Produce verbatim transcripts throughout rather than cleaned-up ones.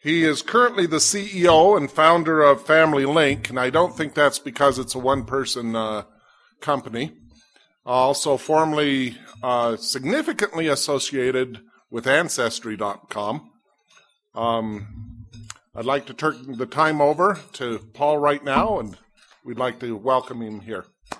He is currently the C E O and founder of Family Link, and I don't think that's because it's a one-person uh, company. Also formerly uh, significantly associated with Ancestry dot com. Um, I'd like to turn the time over to Paul right now, and we'd like to welcome him here.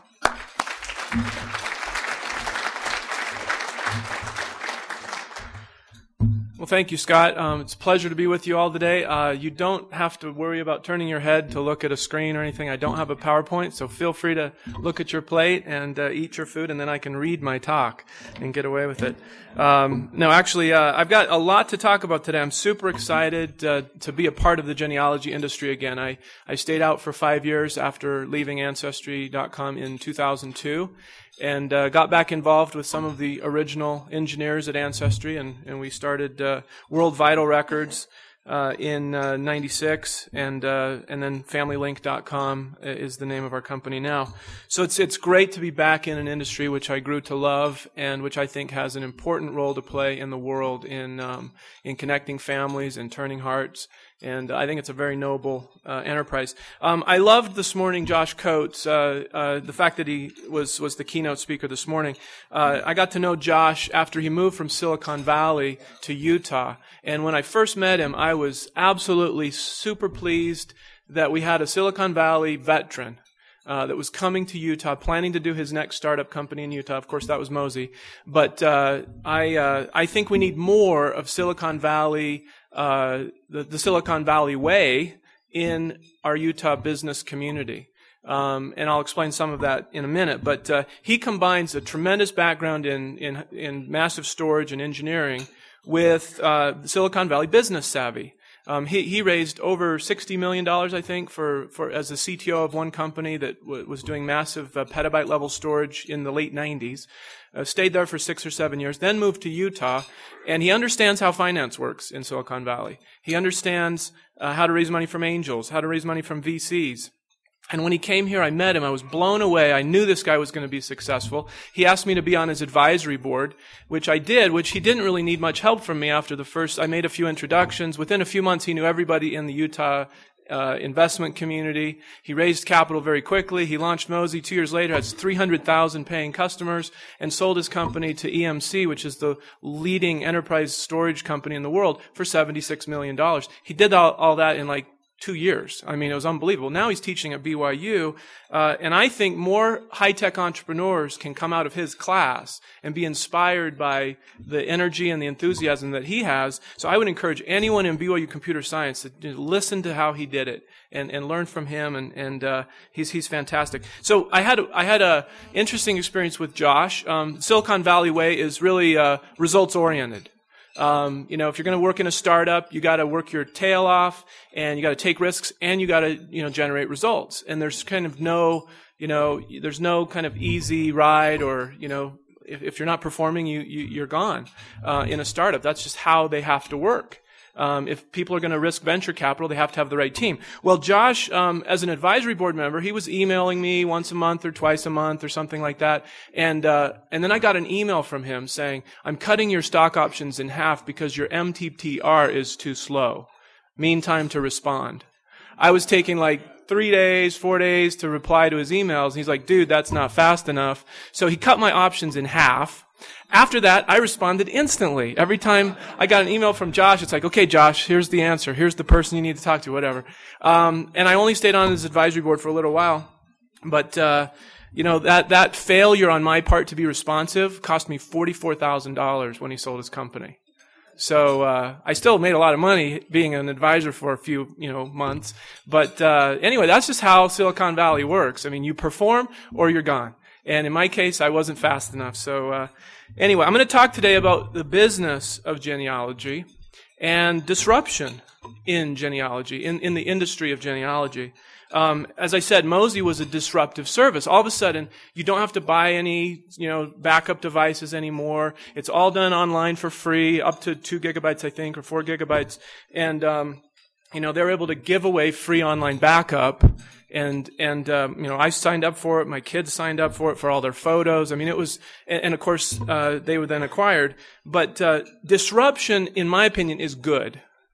Well, thank you, Scott. Um, it's a pleasure to be with you all today. Uh, you don't have to worry about turning your head to look at a screen or anything. I don't have a PowerPoint, so feel free to look at your plate and uh, eat your food, and then I can read my talk and get away with it. Um, no, actually, uh, I've got a lot to talk about today. I'm super excited uh, to be a part of the genealogy industry again. I, I stayed out for five years after leaving Ancestry dot com in two thousand two. And uh, got back involved with some of the original engineers at Ancestry, and, and we started uh, World Vital Records uh, in uh, ninety-six, and uh, and then Family Link dot com is the name of our company now. So it's it's great to be back in an industry which I grew to love, and which I think has an important role to play in the world in um, in connecting families and turning hearts. And I think it's a very noble uh, enterprise. Um, I loved this morning Josh Coates, uh, uh, the fact that he was was the keynote speaker this morning. Uh, I got to know Josh after he moved from Silicon Valley to Utah. And when I first met him, I was absolutely super pleased that we had a Silicon Valley veteran Uh, that was coming to Utah, planning to do his next startup company in Utah. Of course, that was Mosey. But uh, I uh, I think we need more of Silicon Valley, uh, the, the Silicon Valley way in our Utah business community. Um, and I'll explain some of that in a minute. But uh, he combines a tremendous background in in, in massive storage and engineering with uh, Silicon Valley business savvy. Um, he, he raised over sixty million dollars, I think, for, for as the C T O of one company that w- was doing massive uh, petabyte level storage in the late nineties. Uh, stayed there for six or seven years, then moved to Utah, and he understands how finance works in Silicon Valley. He understands uh, how to raise money from angels, how to raise money from V Cs. And when he came here, I met him. I was blown away. I knew this guy was going to be successful. He asked me to be on his advisory board, which I did, which he didn't really need much help from me after the first. I made a few introductions. Within a few months, he knew everybody in the Utah uh, investment community. He raised capital very quickly. He launched Mosey. Two years later, has three hundred thousand paying customers, and sold his company to E M C, which is the leading enterprise storage company in the world, for seventy-six million dollars. He did all, all that in like two years. I mean, it was unbelievable. Now he's teaching at B Y U, uh, and I think more high-tech entrepreneurs can come out of his class and be inspired by the energy and the enthusiasm that he has. So I would encourage anyone in B Y U computer science to listen to how he did it and, and learn from him, and, and uh, he's he's fantastic. So I had I had a interesting experience with Josh. Um, Silicon Valley way is really uh, results-oriented. Um, you know, if you're going to work in a startup, you got to work your tail off, and you got to take risks, and you got to, you know, generate results. And there's kind of no, you know, there's no kind of easy ride, or, you know, if, if you're not performing, you, you you're gone. Uh, in a startup, that's just how they have to work. Um, if people are going to risk venture capital, they have to have the right team. Well, Josh, um, as an advisory board member, he was emailing me once a month or twice a month or something like that. And, uh, and then I got an email from him saying, I'm cutting your stock options in half because your M T T R is too slow. Mean time to respond. I was taking like three days, four days to reply to his emails. And he's like, dude, that's not fast enough. So he cut my options in half. After that, I responded instantly. Every time I got an email from Josh, it's like, okay, Josh, here's the answer. Here's the person you need to talk to, whatever. Um, and I only stayed on his advisory board for a little while. But, uh, you know, that, that failure on my part to be responsive cost me forty-four thousand dollars when he sold his company. So, uh, I still made a lot of money being an advisor for a few, you know, months. But, uh, anyway, that's just how Silicon Valley works. I mean, you perform or you're gone. And in my case, I wasn't fast enough. So uh, anyway, I'm going to talk today about the business of genealogy and disruption in genealogy, in, in the industry of genealogy. Um, as I said, Mosey was a disruptive service. All of a sudden, you don't have to buy any, you know, backup devices anymore. It's all done online for free, up to two gigabytes, I think, or four gigabytes. And, um, you know, they're able to give away free online backup. And, and, um, you know, I signed up for it. My kids signed up for it for all their photos. I mean, it was, and, and of course, uh, they were then acquired. But, uh, disruption, in my opinion, is good.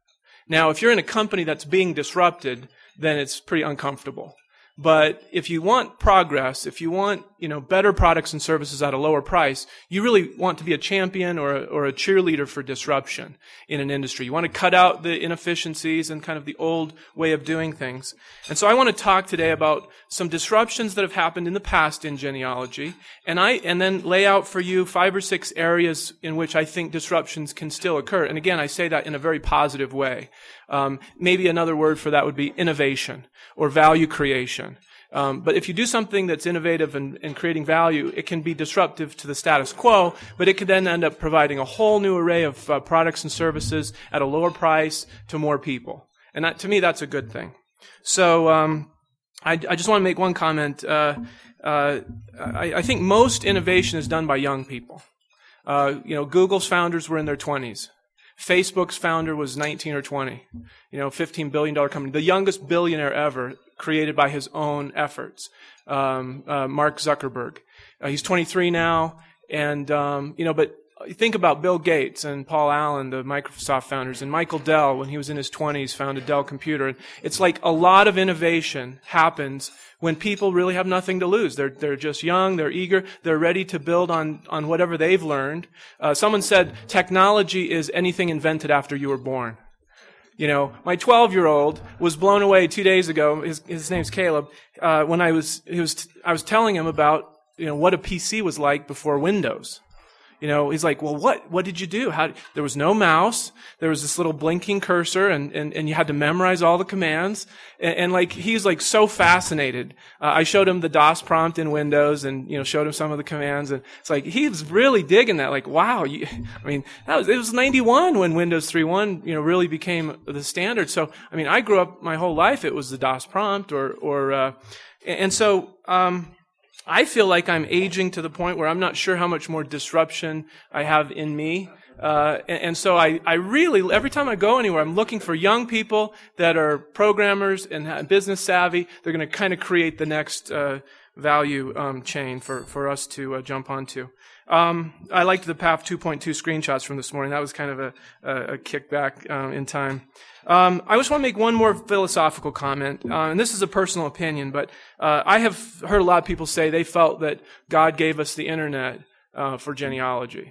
Now, if you're in a company that's being disrupted, then it's pretty uncomfortable. But if you want progress, if you want, you know, better products and services at a lower price, you really want to be a champion or a, or a cheerleader for disruption in an industry. You want to cut out the inefficiencies and kind of the old way of doing things. And so I want to talk today about some disruptions that have happened in the past in genealogy, and I and then lay out for you five or six areas in which I think disruptions can still occur. And again, I say that in a very positive way. Um, maybe another word for that would be innovation or value creation. Um, but if you do something that's innovative and, and creating value, it can be disruptive to the status quo, but it could then end up providing a whole new array of uh, products and services at a lower price to more people. And that, to me, that's a good thing. So um, I, I just want to make one comment. Uh, uh, I, I think most innovation is done by young people. Uh, you know, Google's founders were in their twenties. Facebook's founder was nineteen or twenty, you know, fifteen billion dollars company, the youngest billionaire ever, created by his own efforts, um, uh, Mark Zuckerberg. Uh, he's twenty-three now, and, um, you know, but think about Bill Gates and Paul Allen, the Microsoft founders, and Michael Dell, when he was in his twenties, founded Dell Computer. And it's like a lot of innovation happens when people really have nothing to lose. They're they're just young, they're eager, they're ready to build on, on whatever they've learned. Uh, someone said technology is anything invented after you were born. You know, my twelve-year-old was blown away two days ago. His his name's Caleb. Uh, when I was he was I was telling him about, you know, what a P C was like before Windows. You know, he's like, well, what, what did you do? How, there was no mouse. There was this little blinking cursor, and, and, and you had to memorize all the commands. And, and like, he's like so fascinated. Uh, I showed him the DOS prompt in Windows and, you know, showed him some of the commands. And it's like, he was really digging that. Like, wow. You, I mean, that was, it was ninety-one when Windows three point one, you know, really became the standard. So, I mean, I grew up my whole life, it was the DOS prompt or, or, uh, and so, um, I feel like I'm aging to the point where I'm not sure how much more disruption I have in me. Uh, and, and so I, I really, every time I go anywhere, I'm looking for young people that are programmers and business savvy. They're going to kind of create the next uh, value um, chain for, for us to uh, jump onto. Um, I liked the P A F two point two screenshots from this morning. That was kind of a, a, a kickback um, in time. Um, I just want to make one more philosophical comment, uh, and this is a personal opinion, but uh, I have heard a lot of people say they felt that God gave us the internet uh, for genealogy,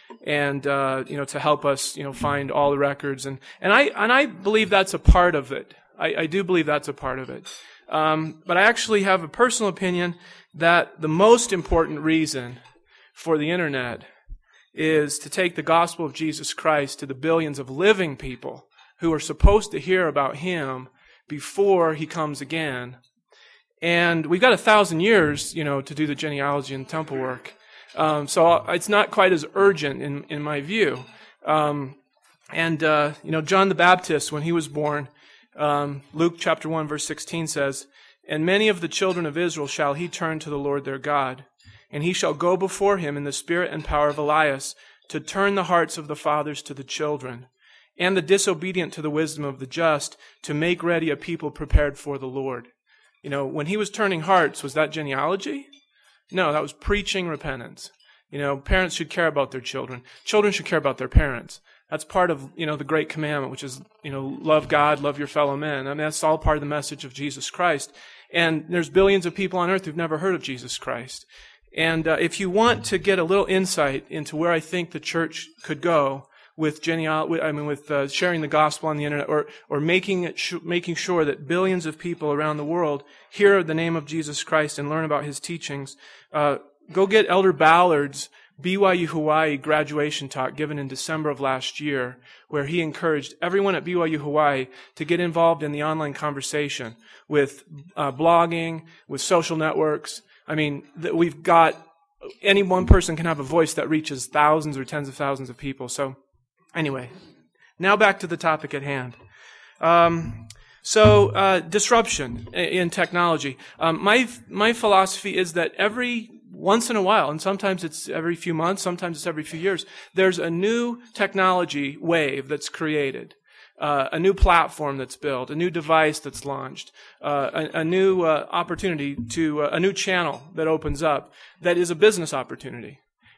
and uh, you know, to help us, you know, find all the records, and and I and I believe that's a part of it. I, I do believe that's a part of it, um, but I actually have a personal opinion that the most important reason for the internet is to take the gospel of Jesus Christ to the billions of living people who are supposed to hear about him before he comes again. And we've got a thousand years, you know, to do the genealogy and temple work. Um, so it's not quite as urgent in, in my view. Um, and, uh, you know, John the Baptist, when he was born, um, Luke chapter one, verse sixteen says, "And many of the children of Israel shall he turn to the Lord their God, and he shall go before him in the spirit and power of Elias to turn the hearts of the fathers to the children, and the disobedient to the wisdom of the just, to make ready a people prepared for the Lord." You know, when he was turning hearts, was that genealogy? No, that was preaching repentance. You know, parents should care about their children. Children should care about their parents. That's part of, you know, the great commandment, which is, you know, love God, love your fellow men. I mean, that's all part of the message of Jesus Christ. And there's billions of people on earth who've never heard of Jesus Christ. And uh, if you want to get a little insight into where I think the church could go with genealogy, I mean, with uh, sharing the gospel on the internet, or or making it sh- making sure that billions of people around the world hear the name of Jesus Christ and learn about his teachings, uh, go get Elder Ballard's B Y U Hawaii graduation talk given in December of last year, where he encouraged everyone at B Y U Hawaii to get involved in the online conversation with uh, blogging, with social networks. I mean, th- we've got, any one person can have a voice that reaches thousands or tens of thousands of people. So anyway, now back to the topic at hand. Um, so uh, disruption in technology. Um, my my philosophy is that every once in a while, and sometimes it's every few months, sometimes it's every few years, there's a new technology wave that's created. Uh, a new platform that's built, a new device that's launched, uh, a, a new uh, opportunity to, uh, a new channel that opens up that is a business opportunity.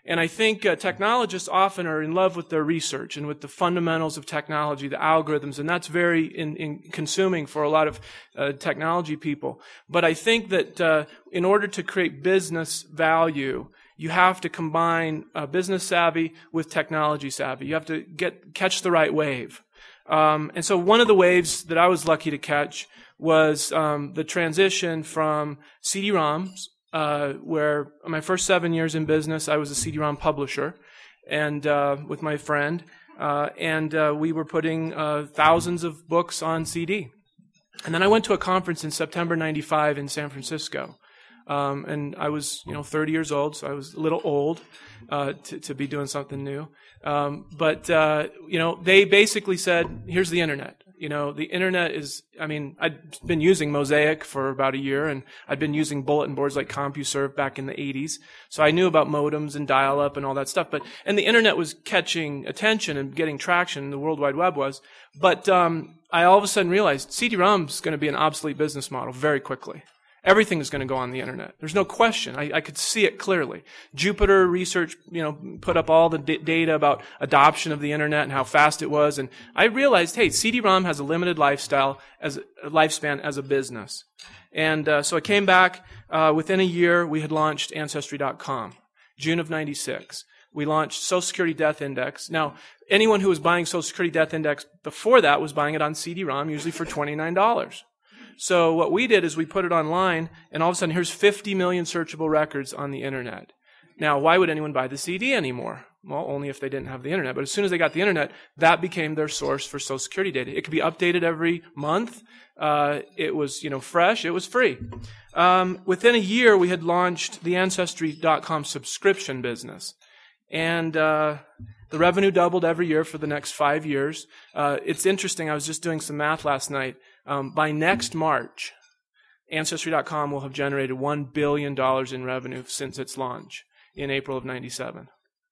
And I think uh, technologists often are in love with their research and with the fundamentals of technology, the algorithms, and that's very in, in consuming for a lot of uh, technology people. But I think that uh, in order to create business value, you have to combine uh, business savvy with technology savvy. You have to get catch the right wave. Um, and so one of the waves that I was lucky to catch was um, the transition from C D ROMs, uh, where my first seven years in business, I was a C D ROM publisher, and uh, with my friend, uh, and uh, we were putting uh, thousands of books on C D. And then I went to a conference in September ninety-five in San Francisco. Um, and I was, you know, thirty years old, so I was a little old uh, to, to be doing something new. Um, but, uh, you know, they basically said, here's the internet. You know, the internet is, I mean, I'd been using Mosaic for about a year, and I'd been using bulletin boards like CompuServe back in the eighties. So I knew about modems and dial-up and all that stuff. But, and the internet was catching attention and getting traction, the World Wide Web was. But um, I all of a sudden realized C D ROM's going to be an obsolete business model very quickly. Everything is going to go on the internet. There's no question. I, I could see it clearly. Jupiter Research, you know, put up all the d- data about adoption of the internet and how fast it was, and I realized, hey, C D ROM has a limited lifestyle as a lifespan as a business. And uh, so I came back. Uh, within a year, we had launched Ancestry dot com, June of ninety-six. We launched Social Security Death Index. Now, anyone who was buying Social Security Death Index before that was buying it on C D ROM, usually for twenty-nine dollars. So what we did is we put it online, and all of a sudden, here's fifty million searchable records on the internet. Now, why would anyone buy the C D anymore? Well, only if they didn't have the internet. But as soon as they got the internet, that became their source for Social Security data. It could be updated every month. Uh, it was, you know, fresh. It was free. Um, within a year, we had launched the Ancestry dot com subscription business. And uh, the revenue doubled every year for the next five years. Uh, it's interesting. I was just doing some math last night. Um, by next March, Ancestry dot com will have generated one billion dollars in revenue since its launch in April of ninety-seven.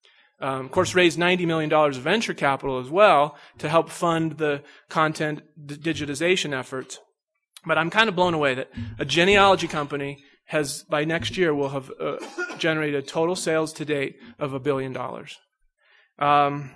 Um, of course, raised ninety million dollars of venture capital as well to help fund the content d- digitization efforts. But I'm kind of blown away that a genealogy company has, by next year, will have uh, generated total sales to date of a billion dollars. Um,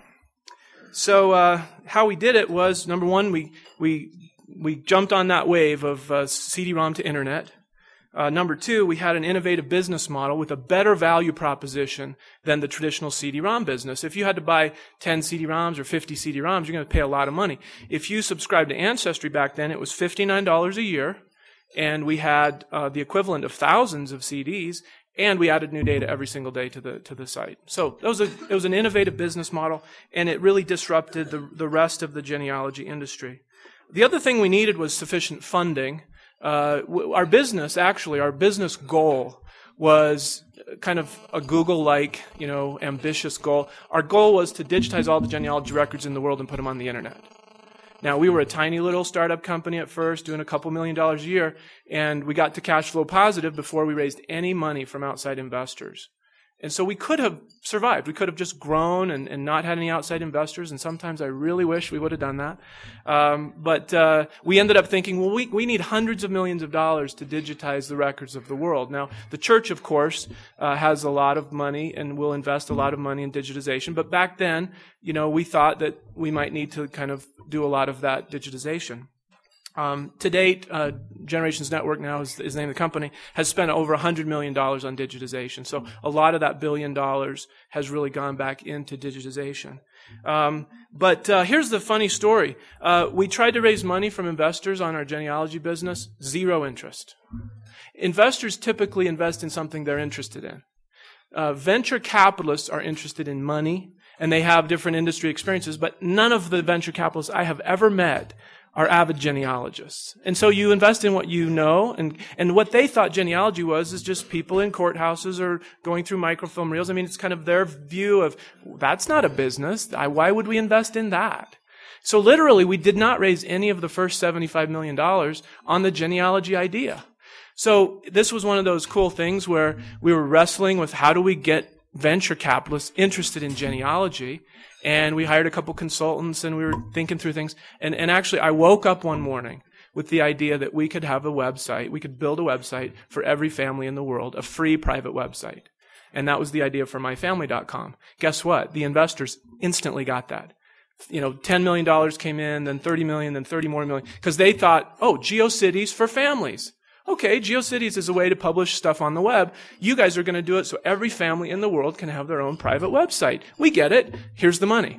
so uh, how we did it was, number one, we we we jumped on that wave of uh, C D ROM to internet. Uh, number two, we had an innovative business model with a better value proposition than the traditional C D ROM business. If you had to buy ten C D ROMs or fifty C D ROMs, you're going to pay a lot of money. If you subscribed to Ancestry back then, it was fifty-nine dollars a year, and we had uh, the equivalent of thousands of C Ds, and we added new data every single day to the to the site. So it was a it was an innovative business model, and it really disrupted the the rest of the genealogy industry. The other thing we needed was sufficient funding. Uh, our business, actually, our business goal was kind of a Google-like, you know, ambitious goal. Our goal was to digitize all the genealogy records in the world and put them on the internet. Now, we were a tiny little startup company at first, doing a couple million dollars a year, and we got to cash flow positive before we raised any money from outside investors. And so we could have survived. We could have just grown and, and not had any outside investors, and sometimes I really wish we would have done that. Um, but uh, we ended up thinking, well, we, we need hundreds of millions of dollars to digitize the records of the world. Now, the church, of course, uh, has a lot of money and will invest a lot of money in digitization. But back then, you know, we thought that we might need to kind of do a lot of that digitization. Um, to date, uh, Generations Network now is, is the name of the company, has spent over one hundred million dollars on digitization. So a lot of that billion dollars has really gone back into digitization. Um, but uh, here's the funny story. Uh, we tried to raise money from investors on our genealogy business, zero interest. Investors typically invest in something they're interested in. Uh, venture capitalists are interested in money, and they have different industry experiences, but none of the venture capitalists I have ever met are avid genealogists. And so you invest in what you know, and, and what they thought genealogy was is just people in courthouses or going through microfilm reels. I mean, it's kind of their view of, that's not a business. I, why would we invest in that? So literally, we did not raise any of the first seventy-five million dollars on the genealogy idea. So this was one of those cool things where we were wrestling with how do we get venture capitalists interested in genealogy. And we hired a couple consultants, and we were thinking through things. And, and actually, I woke up one morning with the idea that we could have a website. We could build a website for every family in the world, a free private website. And that was the idea for my family dot com. Guess what? The investors instantly got that. You know, ten million dollars came in, then thirty million dollars, then thirty more million, because they thought, oh, GeoCities for families. Okay, GeoCities is a way to publish stuff on the web. You guys are going to do it so every family in the world can have their own private website. We get it. Here's the money.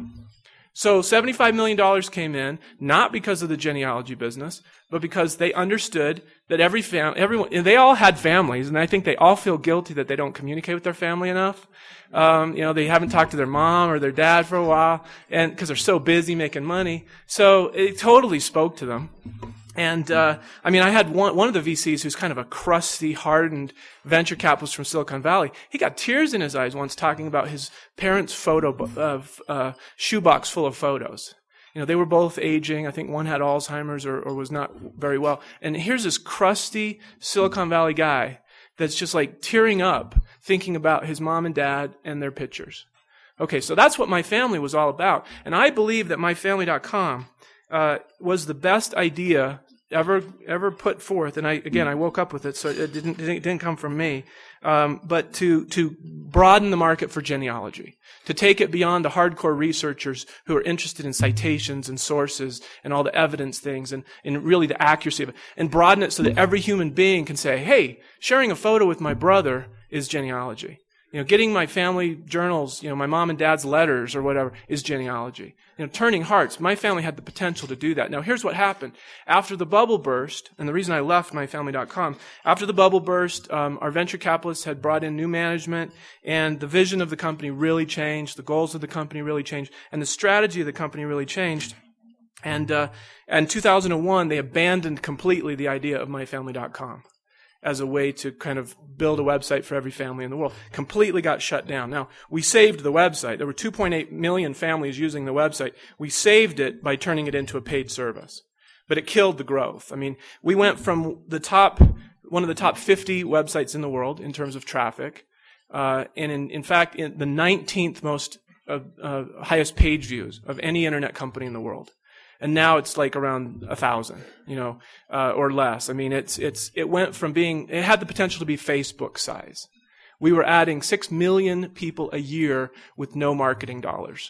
So seventy-five million dollars came in, not because of the genealogy business, but because they understood that every family, everyone, they all had families, and I think they all feel guilty that they don't communicate with their family enough. Um, you know, they haven't talked to their mom or their dad for a while, and because they're so busy making money. So it totally spoke to them. And, uh, I mean, I had one, one of the V Cs who's kind of a crusty, hardened venture capitalist from Silicon Valley. He got tears in his eyes once talking about his parents' photo, of, uh, shoebox full of photos. You know, they were both aging. I think one had Alzheimer's or, or was not very well. And here's this crusty Silicon Valley guy that's just like tearing up thinking about his mom and dad and their pictures. Okay, so that's what My Family was all about. And I believe that my family dot com uh, was the best idea ever ever put forth. And I again, I woke up with it, so it didn't it didn't come from me. Um, but to to broaden the market for genealogy, to take it beyond the hardcore researchers who are interested in citations and sources and all the evidence things and, and really the accuracy of it, and broaden it so that every human being can say, hey, sharing a photo with my brother is genealogy. You know, getting my family journals, you know, my mom and dad's letters or whatever is genealogy. You know, turning hearts. My family had the potential to do that. Now, here's what happened. After the bubble burst, and the reason I left my family dot com, after the bubble burst, um, our venture capitalists had brought in new management, and the vision of the company really changed. The goals of the company really changed, and the strategy of the company really changed. And uh, in two thousand one, they abandoned completely the idea of my family dot com as a way to kind of build a website for every family in the world. Completely got shut down. Now, we saved the website. There were two point eight million families using the website. We saved it by turning it into a paid service. But it killed the growth. I mean, we went from the top, one of the top fifty websites in the world in terms of traffic, uh, and in, in fact, in the nineteenth most uh, uh, highest page views of any internet company in the world. And now it's like around a thousand, you know, uh, or less. I mean, it's, it's, it went from being, it had the potential to be Facebook size. We were adding six million people a year with no marketing dollars.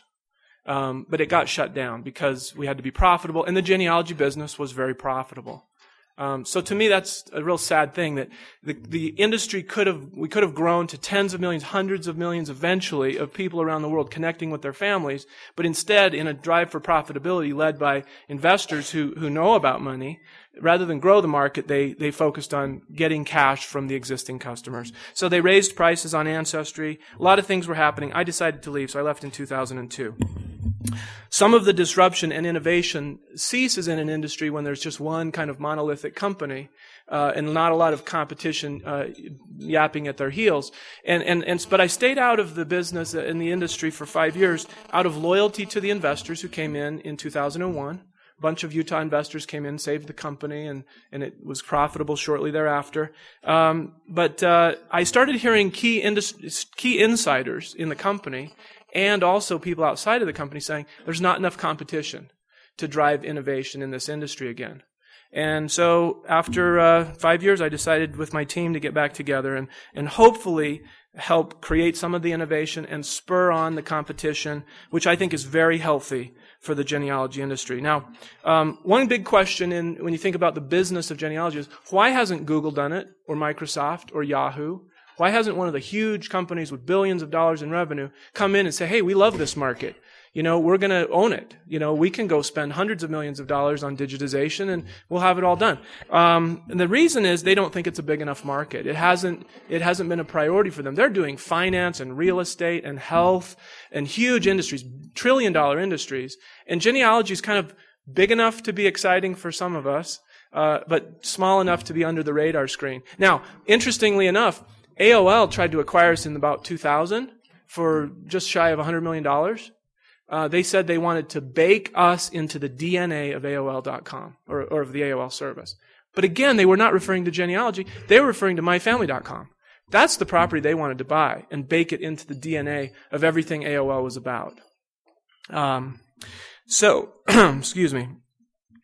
Um, but it got shut down because we had to be profitable, and the genealogy business was very profitable. Um, so to me, that's a real sad thing that the, the industry could have, we could have grown to tens of millions, hundreds of millions eventually of people around the world connecting with their families, but instead in a drive for profitability led by investors who, who know about money, rather than grow the market, they, they focused on getting cash from the existing customers. So they raised prices on Ancestry. A lot of things were happening. I decided to leave, so I left in two thousand two. Some of the disruption and innovation ceases in an industry when there's just one kind of monolithic company uh, and not a lot of competition uh, yapping at their heels. And, and, and but I stayed out of the business in the industry for five years out of loyalty to the investors who came in in two thousand one. A bunch of Utah investors came in, saved the company, and, and it was profitable shortly thereafter. Um, but uh, I started hearing key indus- key insiders in the company and also people outside of the company saying there's not enough competition to drive innovation in this industry again. And so after uh, five years, I decided with my team to get back together and, and hopefully help create some of the innovation and spur on the competition, which I think is very healthy for the genealogy industry. Now, um, one big question in, when you think about the business of genealogy is, why hasn't Google done it, or Microsoft, or Yahoo? Why hasn't one of the huge companies with billions of dollars in revenue come in and say, hey, we love this market. You know, we're going to own it. You know, we can go spend hundreds of millions of dollars on digitization and we'll have it all done. Um, and the reason is they don't think it's a big enough market. It hasn't, it hasn't been a priority for them. They're doing finance and real estate and health and huge industries, trillion dollar industries. And genealogy is kind of big enough to be exciting for some of us, uh, but small enough to be under the radar screen. Now, interestingly enough, A O L tried to acquire us in about two thousand for just shy of one hundred million dollars. Uh, they said they wanted to bake us into the D N A of A O L dot com, or, or of the A O L service. But again, they were not referring to genealogy. They were referring to my family dot com. That's the property they wanted to buy and bake it into the D N A of everything A O L was about. Um, so, excuse me.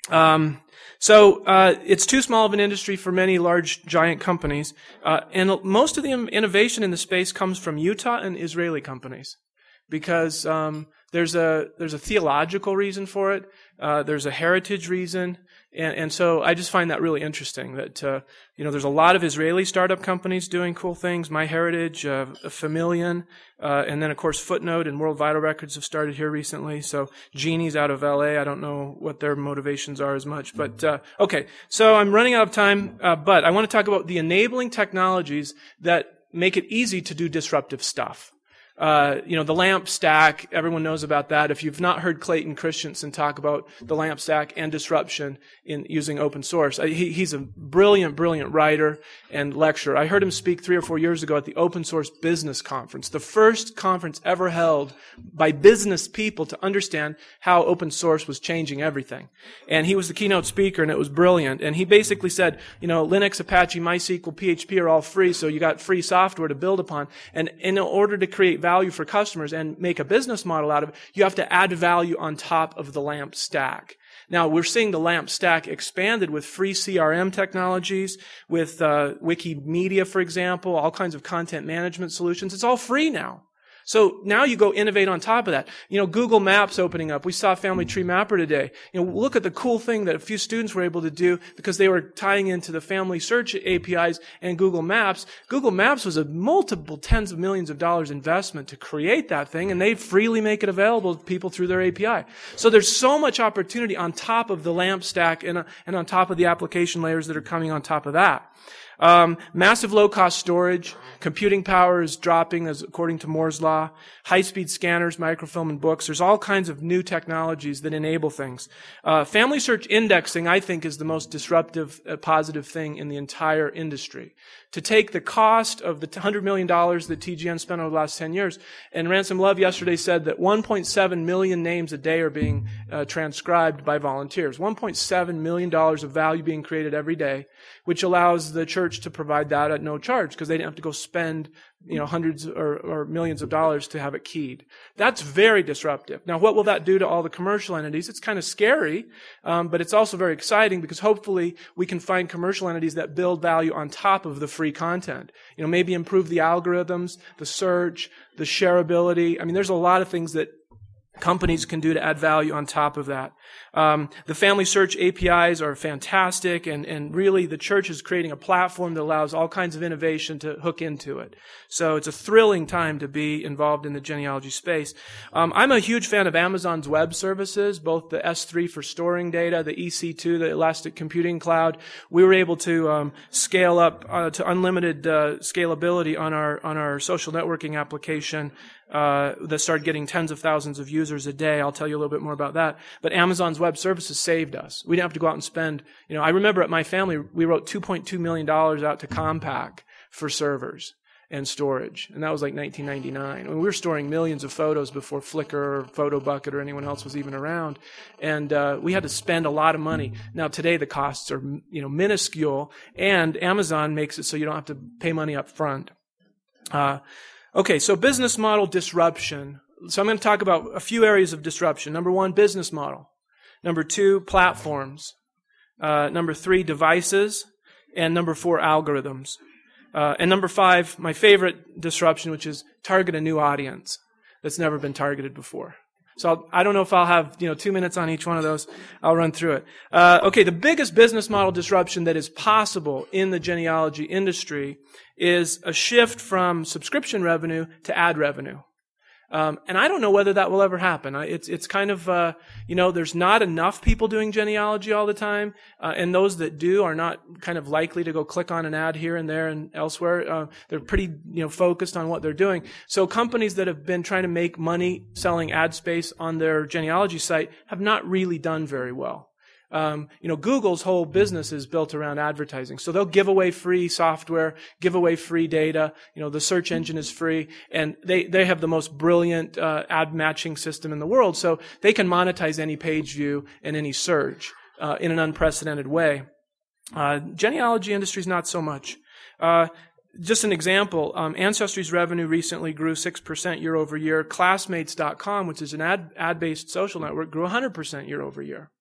Um, so uh, it's too small of an industry for many large, giant companies, uh, and most of the innovation in the space comes from Utah and Israeli companies, because um, there's a there's a theological reason for it, uh, there's a heritage reason, and, and so I just find that really interesting. That uh, you know, there's a lot of Israeli startup companies doing cool things. MyHeritage, uh, Famillion, uh, and then of course Footnote and World Vital Records have started here recently. So Genie's out of L A. I don't know what their motivations are as much, but uh, okay. So I'm running out of time, uh, but I want to talk about the enabling technologies that make it easy to do disruptive stuff. Uh, you know, the LAMP stack, everyone knows about that. If you've not heard Clayton Christensen talk about the LAMP stack and disruption in using open source, he, he's a brilliant, brilliant writer and lecturer. I heard him speak three or four years ago at the Open Source Business Conference, the first conference ever held by business people to understand how open source was changing everything. And he was the keynote speaker, and it was brilliant. And he basically said, you know, Linux, Apache, MySQL, P H P are all free, so you got free software to build upon. And in order to create value value for customers and make a business model out of it, you have to add value on top of the LAMP stack. Now, we're seeing the LAMP stack expanded with free C R M technologies, with uh, Wikimedia, for example, all kinds of content management solutions. It's all free now. So now you go innovate on top of that. You know, Google Maps opening up. We saw Family Tree Mapper today. You know, look at the cool thing that a few students were able to do because they were tying into the Family Search A P Is and Google Maps. Google Maps was a multiple tens of millions of dollars investment to create that thing, and they freely make it available to people through their A P I. So there's so much opportunity on top of the LAMP stack and, uh, and on top of the application layers that are coming on top of that. Um, massive low-cost storage, computing power is dropping as according to Moore's law, high-speed scanners, microfilm, and books. There's all kinds of new technologies that enable things. Uh, family search indexing, I think, is the most disruptive, uh, positive thing in the entire industry. To take the cost of the one hundred million dollars that T G N spent over the last ten years, and Ransom Love yesterday said that one point seven million names a day are being uh, transcribed by volunteers. one point seven million dollars of value being created every day, which allows the church to provide that at no charge because they didn't have to go spend, you know, hundreds or, or millions of dollars to have it keyed. That's very disruptive. Now, what will that do to all the commercial entities? It's kind of scary, um, but it's also very exciting because hopefully we can find commercial entities that build value on top of the free content. You know, maybe improve the algorithms, the search, the shareability. I mean, there's a lot of things that companies can do to add value on top of that. Um, the Family Search A P Is are fantastic, and, and really the church is creating a platform that allows all kinds of innovation to hook into it. So it's a thrilling time to be involved in the genealogy space. Um, I'm a huge fan of Amazon's web services, both the S three for storing data, the E C two, the Elastic Computing Cloud. We were able to um, scale up uh, to unlimited uh, scalability on our on our social networking application uh, that started getting tens of thousands of users a day. I'll tell you a little bit more about that. But Amazon's web services saved us. We didn't have to go out and spend, you know, I remember at my family, we wrote two point two million dollars out to Compaq for servers and storage. And that was like nineteen ninety-nine. I mean, we were storing millions of photos before Flickr or PhotoBucket or anyone else was even around. And uh, we had to spend a lot of money. Now today the costs are, you know, minuscule, and Amazon makes it so you don't have to pay money up front. Uh, okay, so business model disruption. So I'm going to talk about a few areas of disruption. Number one, business model. Number two, platforms. Uh, number three, devices. And number four, algorithms. Uh, and number five, my favorite disruption, which is target a new audience that's never been targeted before. So I'll, I don't know if I'll have, you know, two minutes on each one of those. I'll run through it. Uh, okay, the biggest business model disruption that is possible in the genealogy industry is a shift from subscription revenue to ad revenue. Um, and I don't know whether that will ever happen. It's it's kind of, uh, you know, there's not enough people doing genealogy all the time, uh, and those that do are not kind of likely to go click on an ad here and there and elsewhere. Uh, they're pretty, you know, focused on what they're doing. So companies that have been trying to make money selling ad space on their genealogy site have not really done very well. Um, you know, Google's whole business is built around advertising. So they'll give away free software, give away free data. You know, the search engine is free, and they, they have the most brilliant uh, ad matching system in the world. So they can monetize any page view and any search uh, in an unprecedented way. Uh, genealogy industry is not so much. Uh, Just an example, um, Ancestry's revenue recently grew six percent year over year. Classmates dot com, which is an ad, ad-based social network, grew one hundred percent year over year.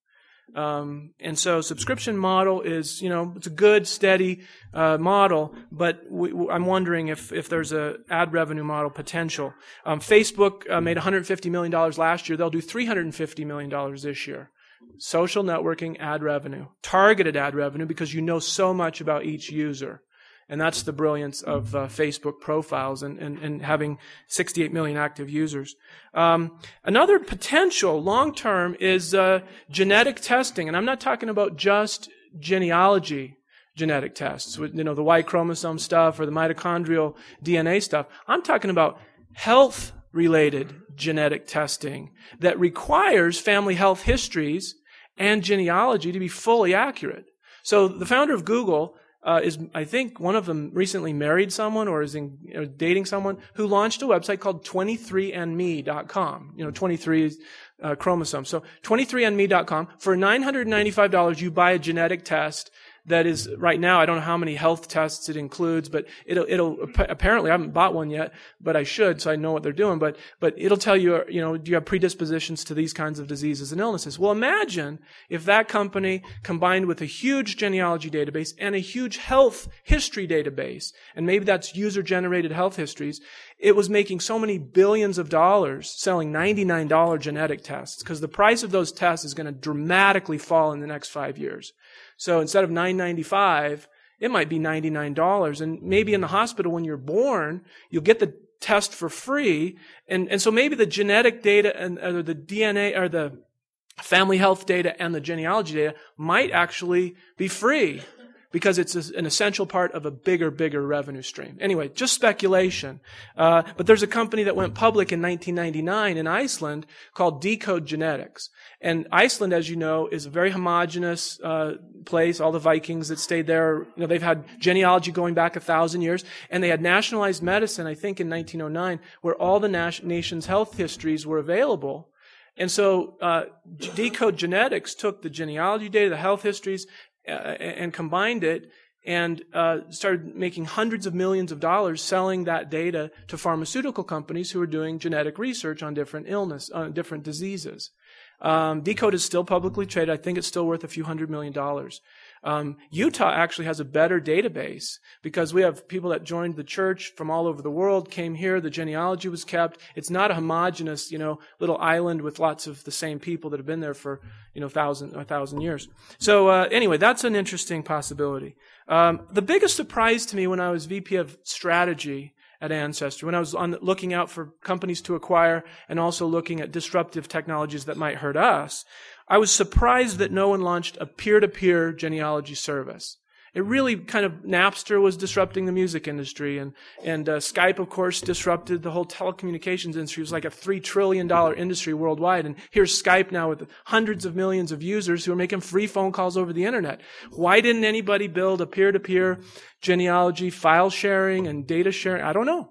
Um, and so subscription model is, you know, it's a good, steady uh, model, but we, I'm wondering if, if there's a ad revenue model potential. Um, Facebook uh, made one hundred fifty million dollars last year. They'll do three hundred fifty million dollars this year. Social networking ad revenue, targeted ad revenue, because you know so much about each user. And that's the brilliance of uh, Facebook profiles and, and, and having sixty-eight million active users. Um, another potential long-term is uh, genetic testing. And I'm not talking about just genealogy genetic tests, with, you know, the Y chromosome stuff or the mitochondrial D N A stuff. I'm talking about health-related genetic testing that requires family health histories and genealogy to be fully accurate. So the founder of Google Uh, is, I think, one of them recently married someone or is in, you know, dating someone who launched a website called twenty-three and me dot com. You know, twenty-three uh, chromosomes. So twenty-three and me dot com. For nine hundred ninety-five dollars, you buy a genetic test that is, right now, I don't know how many health tests it includes, but it'll, it'll, apparently, I haven't bought one yet, but I should, so I know what they're doing, but, but it'll tell you, you know, do you have predispositions to these kinds of diseases and illnesses? Well, imagine if that company combined with a huge genealogy database and a huge health history database, and maybe that's user-generated health histories, it was making so many billions of dollars selling ninety-nine dollars genetic tests, because the price of those tests is going to dramatically fall in the next five years. So instead of nine ninety-five, it might be ninety-nine dollars. And maybe in the hospital when you're born, you'll get the test for free. And, and so maybe the genetic data and or the D N A or the family health data and the genealogy data might actually be free, because it's an essential part of a bigger, bigger revenue stream. Anyway, just speculation. Uh, but there's a company that went public in nineteen ninety-nine in Iceland called Decode Genetics. And Iceland, as you know, is a very homogenous uh, place. All the Vikings that stayed there, you know, they've had genealogy going back a thousand years. And they had nationalized medicine, I think, in nineteen oh nine, where all the nas- nation's health histories were available. And so uh, Decode Genetics took the genealogy data, the health histories, Uh, and combined it and uh, started making hundreds of millions of dollars selling that data to pharmaceutical companies who are doing genetic research on different illness, on different diseases. Um, Decode is still publicly traded. I think it's still worth a few hundred million dollars. Um, Utah actually has a better database because we have people that joined the church from all over the world, came here, the genealogy was kept. It's not a homogenous, you know, little island with lots of the same people that have been there for, you know, thousand, a thousand years. So, uh, anyway, that's an interesting possibility. Um, the biggest surprise to me when I was V P of strategy at Ancestry, when I was on looking out for companies to acquire and also looking at disruptive technologies that might hurt us, I was surprised that no one launched a peer-to-peer genealogy service. It really kind of, Napster was disrupting the music industry, and, and uh, Skype, of course, disrupted the whole telecommunications industry. It was like a three trillion dollars industry worldwide, and here's Skype now with hundreds of millions of users who are making free phone calls over the internet. Why didn't anybody build a peer-to-peer genealogy, file sharing, and data sharing? I don't know.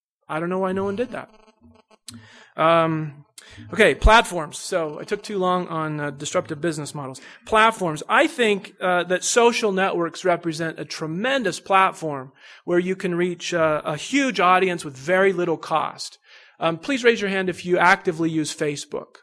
I don't know why no one did that. Um... Okay, platforms. So I took too long on uh, disruptive business models. Platforms. I think uh, that social networks represent a tremendous platform where you can reach uh, a huge audience with very little cost. Um, please raise your hand if you actively use Facebook.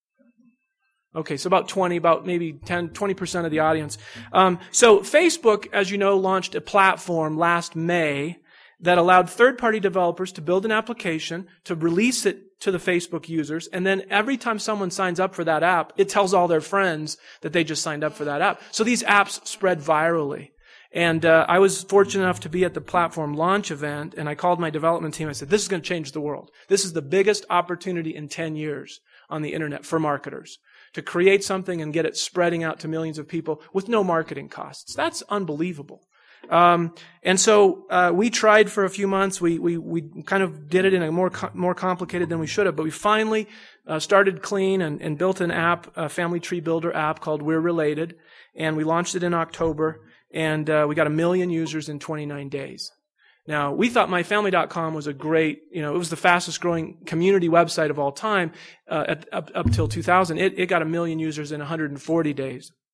Okay, so about twenty, about maybe ten, twenty percent of the audience. Um, so Facebook, as you know, launched a platform last May that allowed third-party developers to build an application, to release it to the Facebook users, and then every time someone signs up for that app, it tells all their friends that they just signed up for that app. So these apps spread virally. And uh, I was fortunate enough to be at the platform launch event, and I called my development team. I said, this is going to change the world. This is the biggest opportunity in ten years on the internet for marketers, to create something and get it spreading out to millions of people with no marketing costs. That's unbelievable. Um, and so uh, we tried for a few months. We we we kind of did it in a more co- more complicated than we should have. But we finally uh, started clean and, and built an app, a family tree builder app called We're Related, and we launched it in October. And uh, we got a million users in twenty-nine days. Now, we thought my family dot com was a great, you know, it was the fastest growing community website of all time uh, at, up, up till two thousand. It, it got a million users in one hundred forty days.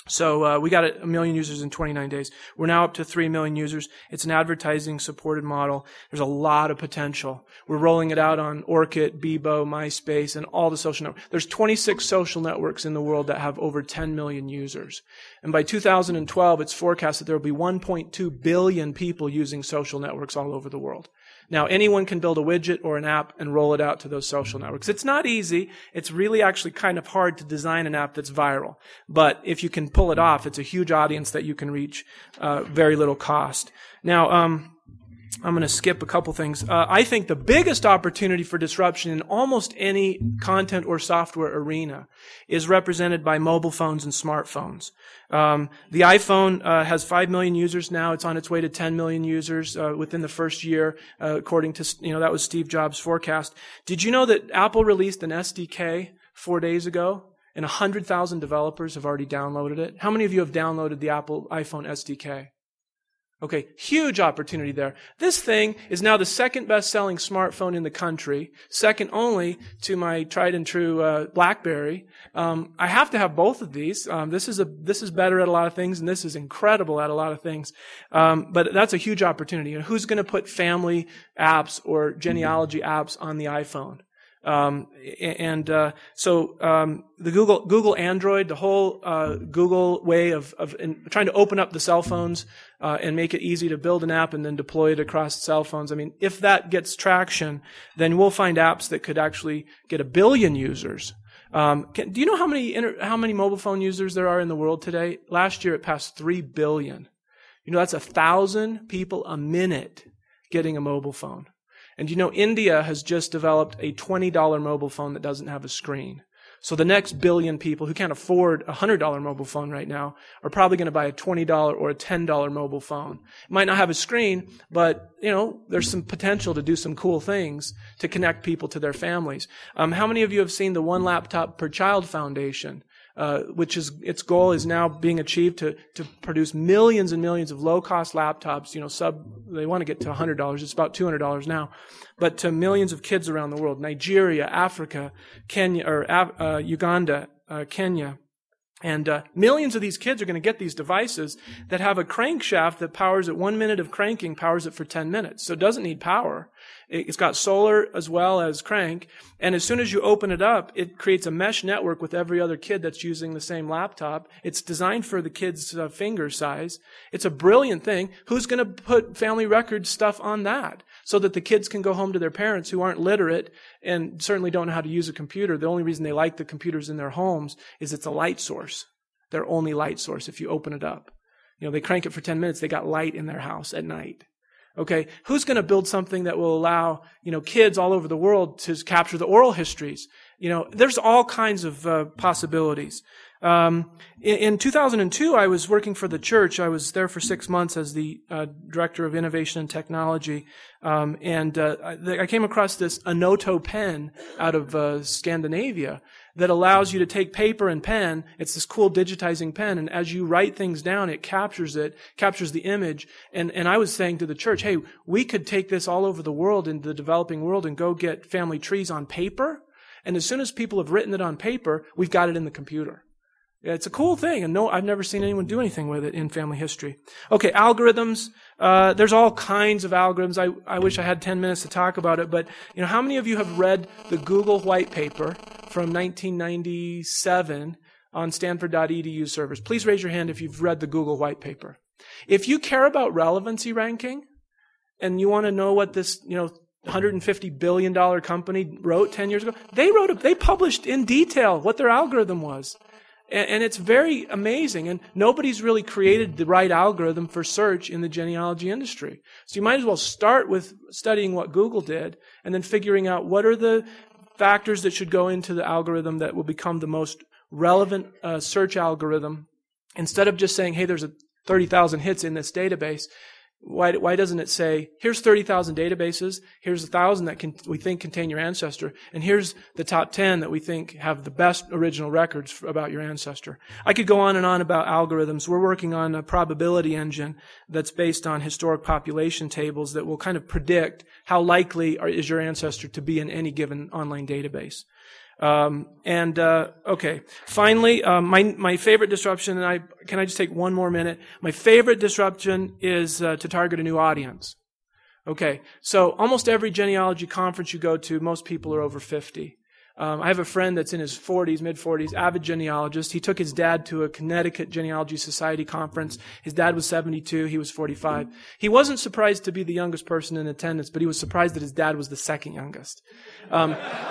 So uh, we got a million users in twenty-nine days. We're now up to three million users. It's an advertising-supported model. There's a lot of potential. We're rolling it out on Orkut, Bebo, MySpace, and all the social networks. There's twenty-six social networks in the world that have over ten million users. And by two thousand twelve, it's forecast that there will be one point two billion people using social networks all over the world. Now, anyone can build a widget or an app and roll it out to those social networks. It's not easy. It's really actually kind of hard to design an app that's viral. But if you can pull it off, it's a huge audience that you can reach, uh, very little cost. Now, um, I'm going to skip a couple things. Uh, I think the biggest opportunity for disruption in almost any content or software arena is represented by mobile phones and smartphones. Um, the iPhone uh, has five million users now. It's on its way to ten million users uh, within the first year, uh, according to, you know, that was Steve Jobs' forecast. Did you know that Apple released an S D K four days ago, and one hundred thousand developers have already downloaded it? How many of you have downloaded the Apple iPhone S D K? Okay, huge opportunity there. This thing is now the second best-selling smartphone in the country, second only to my tried and true uh, BlackBerry. Um, I have to have both of these. Um, this is a this is better at a lot of things, and this is incredible at a lot of things. Um, but that's a huge opportunity. And who's going to put family apps or genealogy apps on the iPhone? Um, and uh, so um, the Google Google Android, the whole uh, Google way of, of in, trying to open up the cell phones uh, and make it easy to build an app and then deploy it across cell phones. I mean, if that gets traction, then we'll find apps that could actually get a billion users. Um, can, do you know how many inter, how many mobile phone users there are in the world today? Last year, it passed three billion. You know, that's a thousand people a minute getting a mobile phone. And you know, India has just developed a twenty dollar mobile phone that doesn't have a screen. So the next billion people who can't afford a one hundred dollar mobile phone right now are probably going to buy a twenty dollar or a ten dollar mobile phone. It might not have a screen, but, you know, there's some potential to do some cool things to connect people to their families. Um, how many of you have seen the One Laptop Per Child Foundation? Uh, which is, its goal is now being achieved to, to produce millions and millions of low-cost laptops, you know, sub, they want to get to one hundred dollars, it's about two hundred dollars now, but to millions of kids around the world, Nigeria, Africa, Kenya, or uh, Uganda, uh, Kenya. And uh, millions of these kids are going to get these devices that have a crankshaft that powers it. One minute of cranking powers it for ten minutes. So it doesn't need power. It's got solar as well as crank. And as soon as you open it up, it creates a mesh network with every other kid that's using the same laptop. It's designed for the kid's uh, finger size. It's a brilliant thing. Who's going to put family record stuff on that so that the kids can go home to their parents who aren't literate and certainly don't know how to use a computer? The only reason they like the computers in their homes is it's a light source. Their only light source if you open it up. You know, they crank it for ten minutes, they got light in their house at night. Okay, who's going to build something that will allow, you know, kids all over the world to capture the oral histories? You know, there's all kinds of uh, possibilities. Um, in, in two thousand two, I was working for the church. I was there for six months as the uh, director of innovation and technology. Um, and uh, I, I came across this Anoto pen out of uh, Scandinavia that allows you to take paper and pen. It's this cool digitizing pen, and as you write things down, it captures it, captures the image. And, and I was saying to the church, hey, we could take this all over the world, in the developing world, and go get family trees on paper. And as soon as people have written it on paper, we've got it in the computer. It's a cool thing, and no, I've never seen anyone do anything with it in family history. Okay, algorithms. Uh, there's all kinds of algorithms. I, I wish I had ten minutes to talk about it, but you know, how many of you have read the Google white paper from nineteen ninety-seven on Stanford dot E D U servers? Please raise your hand if you've read the Google white paper. If you care about relevancy ranking, and you want to know what this, you know, one hundred fifty billion dollars company wrote ten years ago, they wrote, a, they published in detail what their algorithm was. And it's very amazing. And nobody's really created the right algorithm for search in the genealogy industry. So you might as well start with studying what Google did and then figuring out what are the factors that should go into the algorithm that will become the most relevant uh, search algorithm. Instead of just saying, hey, there's a thirty thousand hits in this database, Why, why doesn't it say, here's thirty thousand databases, here's one thousand that can, we think contain your ancestor, and here's the top ten that we think have the best original records for, about your ancestor. I could go on and on about algorithms. We're working on a probability engine that's based on historic population tables that will kind of predict how likely are, is your ancestor to be in any given online database. Um, and uh, okay, finally, um, my my favorite disruption, and I can I just take one more minute? My favorite disruption is uh, to target a new audience. Okay, so almost every genealogy conference you go to, most people are over fifty. Um, I have a friend that's in his forties, mid-forties, avid genealogist. He took his dad to a Connecticut Genealogy Society conference. His dad was seventy-two. He was forty-five. He wasn't surprised to be the youngest person in attendance, but he was surprised that his dad was the second youngest. Um,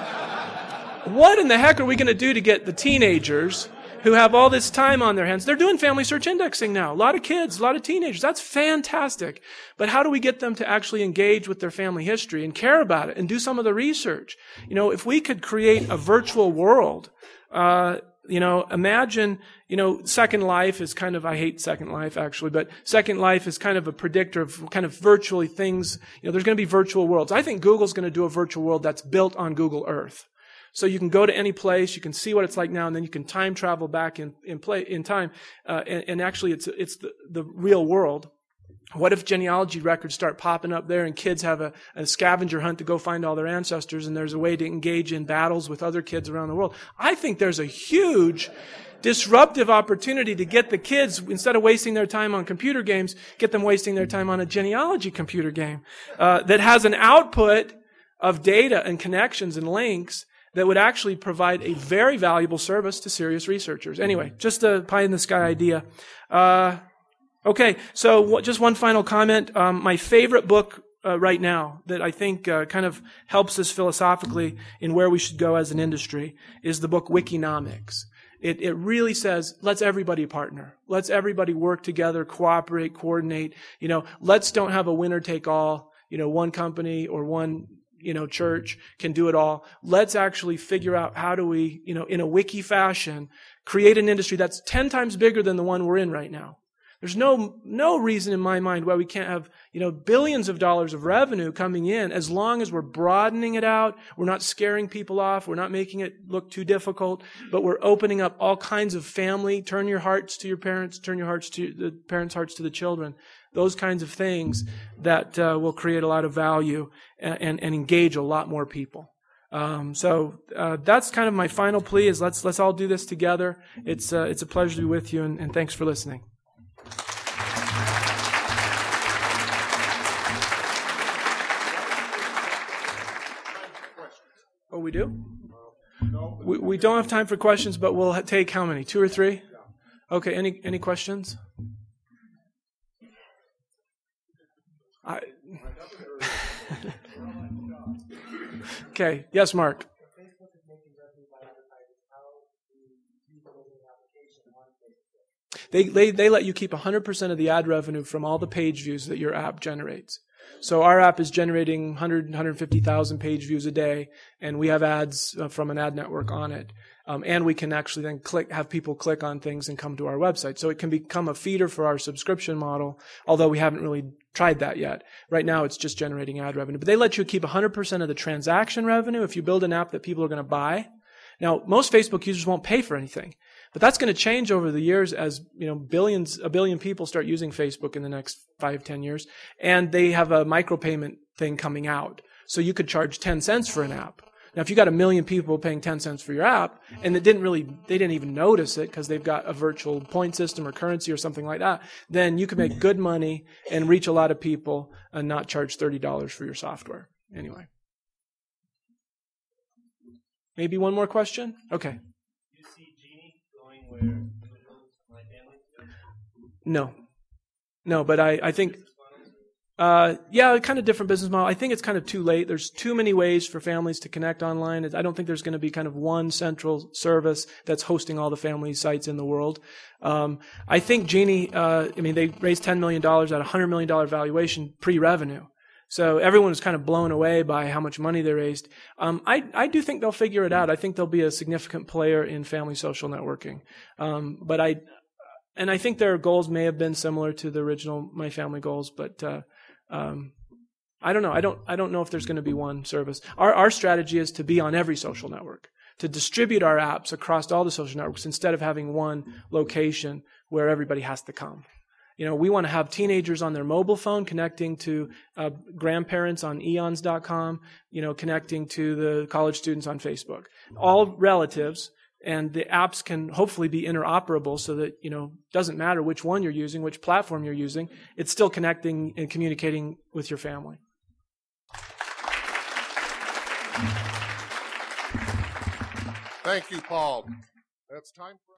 what in the heck are we going to do to get the teenagers who have all this time on their hands? They're doing family search indexing now. A lot of kids, a lot of teenagers. That's fantastic. But how do we get them to actually engage with their family history and care about it and do some of the research? You know, if we could create a virtual world, uh, you know, imagine, you know, Second Life is kind of, I hate Second Life actually, but Second Life is kind of a predictor of kind of virtually things, you know, there's going to be virtual worlds. I think Google's going to do a virtual world that's built on Google Earth. So you can go to any place, you can see what it's like now, and then you can time travel back in in play in time, uh, and, and actually it's it's the, the real world. What if genealogy records start popping up there, and kids have a, a scavenger hunt to go find all their ancestors, and there's a way to engage in battles with other kids around the world? I think there's a huge disruptive opportunity to get the kids, instead of wasting their time on computer games, get them wasting their time on a genealogy computer game uh, that has an output of data and connections and links that would actually provide a very valuable service to serious researchers. Anyway, just a pie-in-the-sky idea. Uh, okay, so w- just one final comment. Um, my favorite book uh, right now that I think uh, kind of helps us philosophically in where we should go as an industry is the book Wikinomics. It, it really says, let's everybody partner. Let's everybody work together, cooperate, coordinate. You know, let's don't have a winner-take-all, you know, one company or one you know, church can do it all. Let's actually figure out how do we, you know, in a wiki fashion, create an industry that's ten times bigger than the one we're in right now. There's no, no reason in my mind why we can't have, you know, billions of dollars of revenue coming in as long as we're broadening it out. We're not scaring people off. We're not making it look too difficult, but we're opening up all kinds of family. Turn your hearts to your parents. Turn your hearts to the parents' hearts to the children. Those kinds of things that uh, will create a lot of value and, and, and engage a lot more people. Um, so uh, that's kind of my final plea: is let's let's all do this together. It's uh, it's a pleasure to be with you, and, and thanks for listening. Oh, we do? We we don't have time for questions, but we'll take how many? Two or three? Okay. Any any questions? I, okay. Yes, Mark. They, they they let you keep one hundred percent of the ad revenue from all the page views that your app generates. So our app is generating one hundred, one hundred fifty thousand page views a day, and we have ads uh, from an ad network on it. Um, and we can actually then click, have people click on things and come to our website. So it can become a feeder for our subscription model, although we haven't really tried that yet. Right now it's just generating ad revenue. But they let you keep one hundred percent of the transaction revenue if you build an app that people are going to buy. Now, most Facebook users won't pay for anything. But that's going to change over the years as, you know, billions, a billion people start using Facebook in the next five, ten years. And they have a micropayment thing coming out. So you could charge ten cents for an app. Now, if you got a million people paying ten cents for your app, and it didn't really, they didn't even notice it because they've got a virtual point system or currency or something like that, then you could make good money and reach a lot of people and not charge thirty dollars for your software. Anyway. Maybe one more question? Okay. No. No, but I, I think, uh, yeah, kind of different business model. I think it's kind of too late. There's too many ways for families to connect online. I don't think there's going to be kind of one central service that's hosting all the family sites in the world. Um, I think Genie, uh, I mean, they raised ten million dollars at a one hundred million dollars valuation pre-revenue. So everyone was kind of blown away by how much money they raised. Um, I, I do think they'll figure it out. I think they'll be a significant player in family social networking. Um, but I, and I think their goals may have been similar to the original My Family goals, but uh, um, I don't know. I don't. I don't know if there's going to be one service. Our our strategy is to be on every social network, to distribute our apps across all the social networks instead of having one location where everybody has to come. You know, we want to have teenagers on their mobile phone connecting to uh, grandparents on eons dot com, you know, connecting to the college students on Facebook. All relatives, and the apps can hopefully be interoperable so that, you know, doesn't matter which one you're using, which platform you're using, it's still connecting and communicating with your family. Thank you, Paul. That's time for